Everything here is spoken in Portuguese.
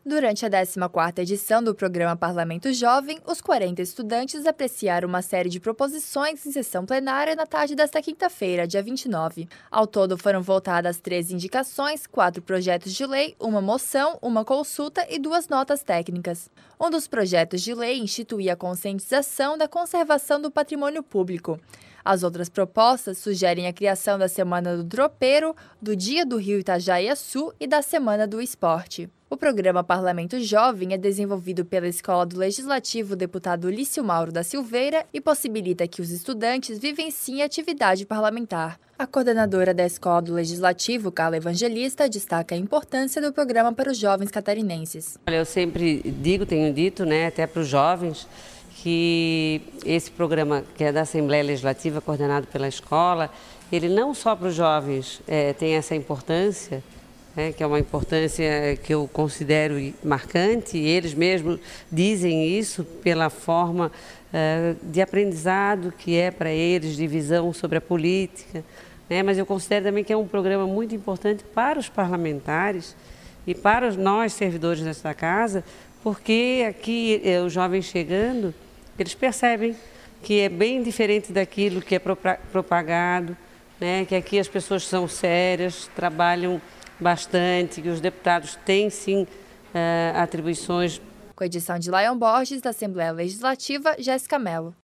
Durante a 14ª edição do programa Parlamento Jovem, os 40 estudantes apreciaram uma série de proposições em sessão plenária na tarde desta quinta-feira, dia 29. Ao todo foram votadas 13 indicações, 4 projetos de lei, uma moção, uma consulta e 2 notas técnicas. Um dos projetos de lei instituía a conscientização da conservação do patrimônio público. As outras propostas sugerem a criação da Semana do Tropeiro, do Dia do Rio Itajaiaçu e da Semana do Esporte. O programa Parlamento Jovem é desenvolvido pela Escola do Legislativo Deputado Lício Mauro da Silveira e possibilita que os estudantes vivenciem a atividade parlamentar. A coordenadora da Escola do Legislativo, Carla Evangelista, destaca a importância do programa para os jovens catarinenses. Eu sempre tenho dito, até para os jovens, que esse programa, que é da Assembleia Legislativa, coordenado pela escola, ele não só para os jovens tem essa importância, que é uma importância que eu considero marcante, e eles mesmos dizem isso pela forma de aprendizado que é para eles, de visão sobre a política, mas eu considero também que é um programa muito importante para os parlamentares e para nós, servidores desta casa, porque aqui os jovens chegando, eles percebem que é bem diferente daquilo que é propagado, que aqui as pessoas são sérias, trabalham bastante, que os deputados têm sim atribuições. Com a edição de Lion Borges, da Assembleia Legislativa, Jéssica Mello.